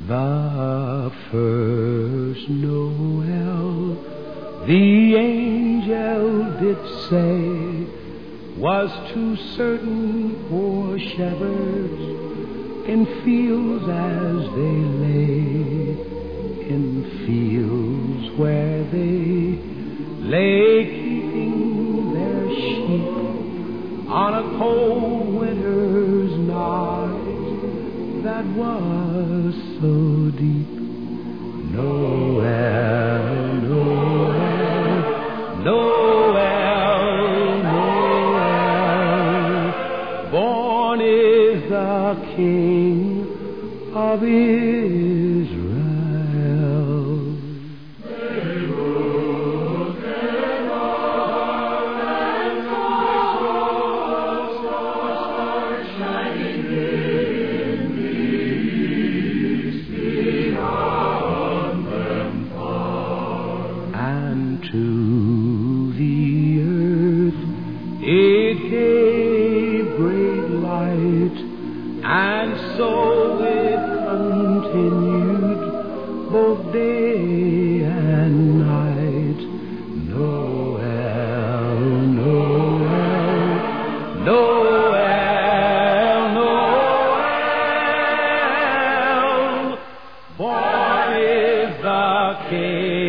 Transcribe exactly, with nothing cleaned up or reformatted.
The first Noel, the angel did say, was to certain poor shepherds in fields as they lay, in fields where they lay keeping their sheep on a cold winter's night that was so deep. Noel, Noel, Noel, Noel, born is the King of Israel. To the earth it gave great light, and so it continued both day and night. Noel, Noel, Noel, Noel, born is the King